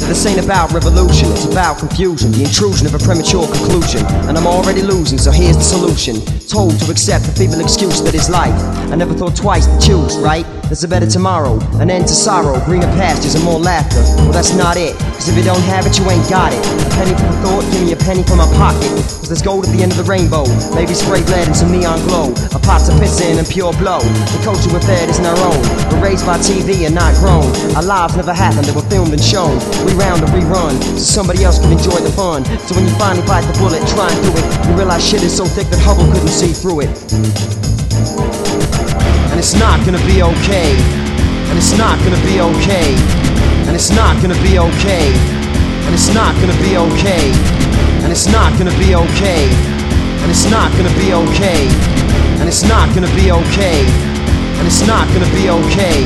This ain't about revolution, it's about confusion, the intrusion of a premature conclusion. And I'm already losing, so here's the solution. Told to accept the feeble excuse that is life. I never thought twice to choose, right? There's a better tomorrow, an end to sorrow, greener pastures and more laughter. Well, that's not it, cause if you don't have it, you ain't got it. A penny for the thought, give me a penny for my pocket. Cause there's gold at the end of the rainbow, maybe spray lead and some neon glow. A pot's of pissing and pure blow. The culture we're fed isn't our own. We're raised by TV and not grown. Our lives never happened, they were filmed and shown. We round and rerun, so somebody else can enjoy the fun. So when you finally bite the bullet, try and do it, you realize shit is so thick that Hubble couldn't see through it. And it's not gonna be okay. And it's not gonna be okay. And it's not gonna be okay. And it's not gonna be okay. And it's not gonna be okay. And it's not gonna be okay. And it's not gonna be okay. And it's not gonna be okay.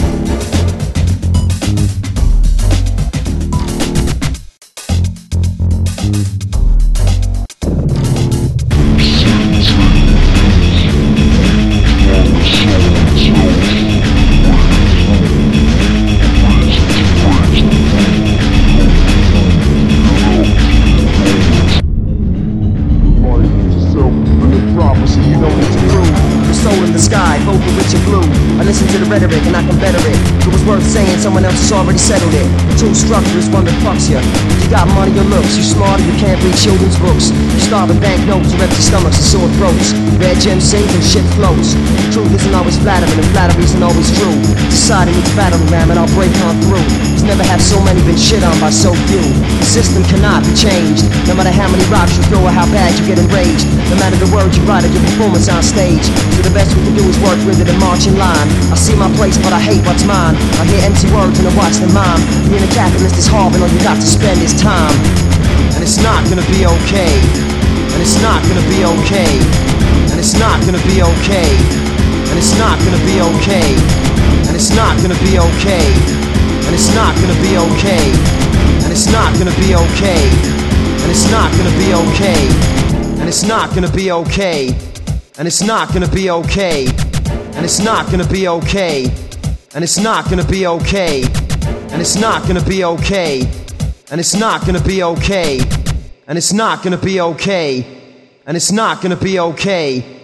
Both of which are blue. I listen to the rhetoric and I can better it. If it was worth saying, someone else has already settled it. The true structure is one that fucks you. You got money or looks, you smarter, you can't read children's books. You starve in banknotes, or empty stomachs and sore throats. Red gems sink and shit floats. The truth isn't always flattering and flattery isn't always true. Society needs battering ram and I'll break on through. Cause never have so many been shit on by so few. The system cannot be changed. No matter how many rocks you throw or how bad you get enraged. No matter the words you write or your performance on stage. So the best we can do is work with it and march in line. I see my place but I hate what's mine. I hear empty words and I watch them mime. Being a capitalist is hard and all you got to spend is time. And it's not gonna be okay. And it's not gonna be okay. And it's not gonna be okay. And it's not gonna be okay. And it's not gonna be okay. And it's not gonna be okay. And it's not gonna be okay. And it's not gonna be okay. And it's not gonna be okay. And it's not gonna be okay. And it's not gonna be okay. And it's not gonna be okay. And it's not gonna be okay. And it's not gonna be okay. And it's not gonna be okay. And it's not gonna be okay.